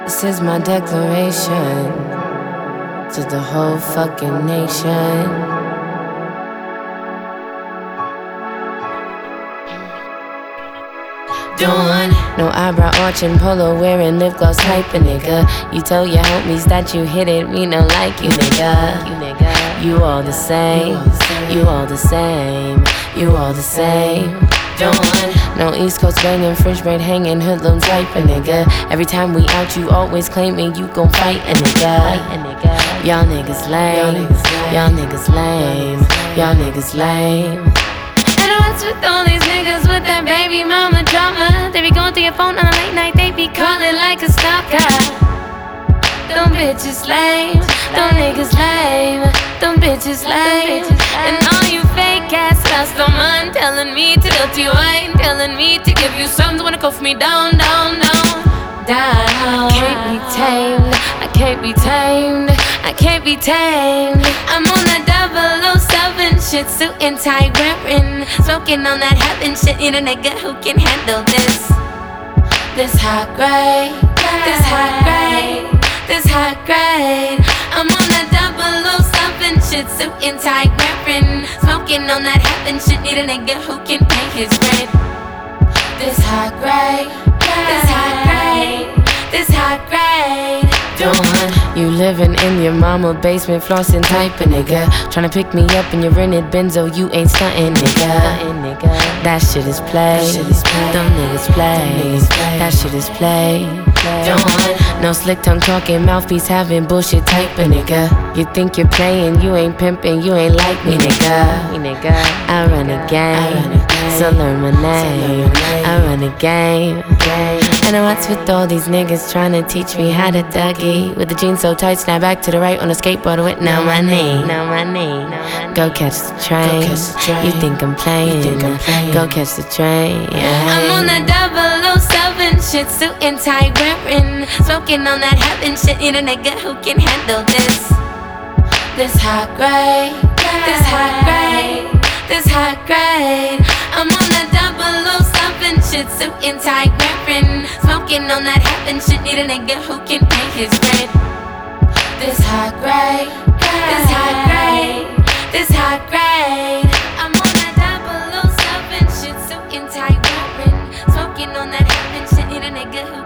This is my declaration to the whole fucking nation. Don't want no eyebrow arching, polo wearing, lip gloss type of nigga. You tell your homies that you hit it, me no like you nigga. You all the same, you all the same, you all the same. Don't want no East Coast banging, French braid hanging, hoodlum type of nigga. Every time we out, you always claiming you gon' fight a nigga. Y'all niggas lame, y'all niggas lame, y'all niggas lame. And what's with all these niggas with that baby mama drama? They be going through your phone on a late night, they be calling like a stalker. Them bitches lame, them niggas lame, them bitches lame. And all you fake ass customer telling me to tilt you wine, telling me to give you something, wanna go for me down, down, down, down. Can't be tamed, I can't be tamed, I can't be tamed. I'm on that 007 shit, suit and tie wearing, smoking on that heaven shit. You know nigga who can handle this hot grade, this hot grade, this hot grade. I'm on that 007 shit, suit and tie wearing, smoking on that heaven shit. Need a nigga who can pay his rent. This hot grade, this hot grade, this hot grade. Don't want you living in your mama basement, flossing type of nigga. Tryna pick me up in your rented Benzo, you ain't stuntin', nigga. That shit is play, them niggas play, that shit is play. Don't want no slick tongue talking, mouthpiece having bullshit type of nigga. You think you're playing, you ain't pimping, you ain't like me, nigga. I run a game, so learn my name. I run a game. And what's with all these niggas trying to teach me how to Dougie? With the jeans so tight, snap back to the right on a skateboard with no money. Go catch the train. You think I'm playing? Go catch the train. I'm on that 007 shit, suit and tie wearing, smoking on that heaven shit. You know nigga who can handle this hot grade, this hot grade, this hot grade. I'm on that 007 shit, suit and tie wearing, smoking on that heaven shit. Need a nigga who can pay his rent. This hot grade, this hot grade, this hot grade. I'm on that 007 shit, suit and tie wearing, smoking on that heaven shit. Need a nigga who